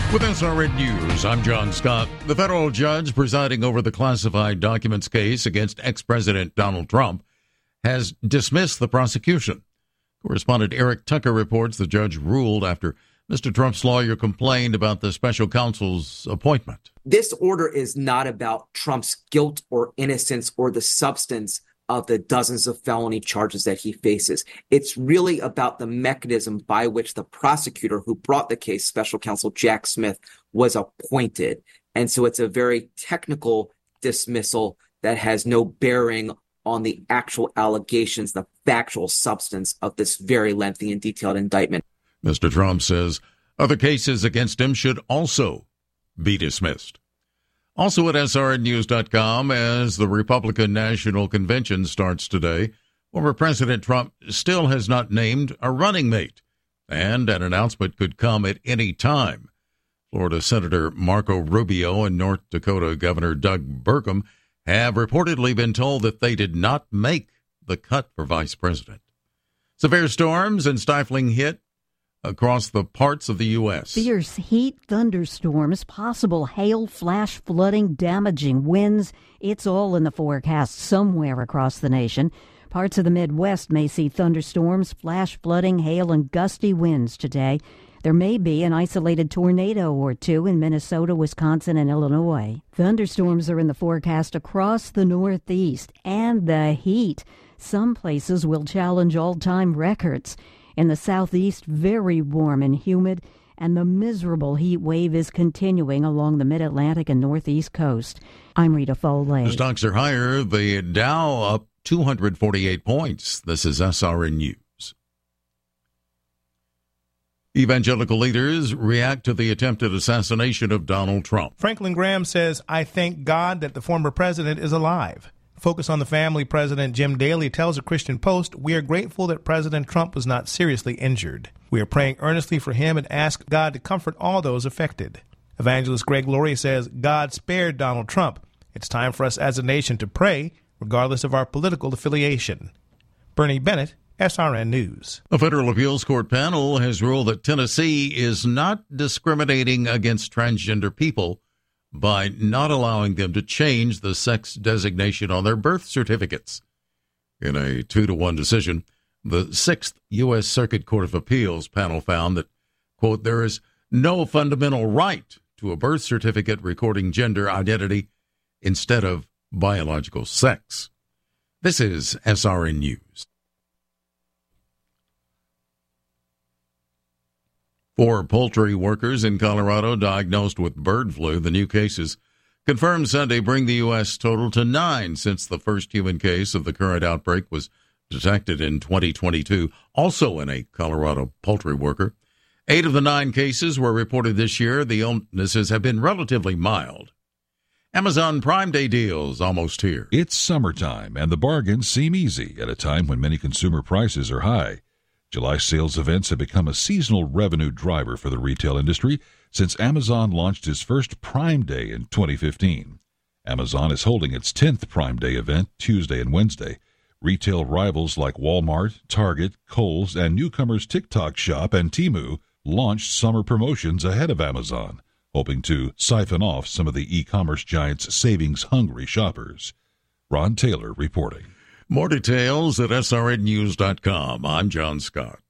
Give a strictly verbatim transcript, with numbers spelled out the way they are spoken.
With S R N News, I'm John Scott. The federal judge presiding over the classified documents case against ex-President Donald Trump has dismissed the prosecution. Correspondent Eric Tucker reports the judge ruled after Mister Trump's lawyer complained about the special counsel's appointment. This order is not about Trump's guilt or innocence or the substance of the dozens of felony charges that he faces. It's really about the mechanism by which the prosecutor who brought the case, special counsel Jack Smith, was appointed. And so it's a very technical dismissal that has no bearing on the actual allegations, the factual substance of this very lengthy and detailed indictment. Mister Trump says other cases against him should also be dismissed. Also at S R N news dot com, as the Republican National Convention starts today, former President Trump still has not named a running mate, and an announcement could come at any time. Florida Senator Marco Rubio and North Dakota Governor Doug Burgum have reportedly been told that they did not make the cut for vice president. Severe storms and stifling hit across the parts of the U S. Fierce heat, thunderstorms, possible hail, flash flooding, damaging winds. It's all in the forecast somewhere across the nation. Parts of the Midwest may see thunderstorms, flash flooding, hail, and gusty winds today. There may be an isolated tornado or two in Minnesota, Wisconsin, and Illinois. Thunderstorms are in the forecast across the Northeast, and the heat. Some places will challenge all-time records. In the Southeast, very warm and humid, and the miserable heat wave is continuing along the Mid-Atlantic and Northeast coast. I'm Rita Foley. The stocks are higher. The Dow up two hundred forty-eight points. This is S R N News. Evangelical leaders react to the attempted assassination of Donald Trump. Franklin Graham says, "I thank God that the former president is alive." Focus on the Family President Jim Daly tells the Christian Post, "We are grateful that President Trump was not seriously injured. We are praying earnestly for him and ask God to comfort all those affected." Evangelist Greg Laurie says, "God spared Donald Trump. It's time for us as a nation to pray, regardless of our political affiliation." Bernie Bennett, S R N News. A federal appeals court panel has ruled that Tennessee is not discriminating against transgender people by not allowing them to change the sex designation on their birth certificates. In a two to one decision, the Sixth U S. Circuit Court of Appeals panel found that, quote, there is no fundamental right to a birth certificate recording gender identity instead of biological sex. This is S R N News. Four poultry workers in Colorado diagnosed with bird flu. The new cases confirmed Sunday bring the U S total to nine since the first human case of the current outbreak was detected in twenty twenty-two, also in a Colorado poultry worker. Eight of the nine cases were reported this year. The illnesses have been relatively mild. Amazon Prime Day deals almost here. It's summertime, and the bargains seem easy at a time when many consumer prices are high. July sales events have become a seasonal revenue driver for the retail industry since Amazon launched its first Prime Day in twenty fifteen. Amazon is holding its tenth Prime Day event Tuesday and Wednesday. Retail rivals like Walmart, Target, Kohl's, and newcomers TikTok Shop and Temu launched summer promotions ahead of Amazon, hoping to siphon off some of the e-commerce giant's savings-hungry shoppers. Ron Taylor reporting. More details at S R N news dot com. I'm John Scott.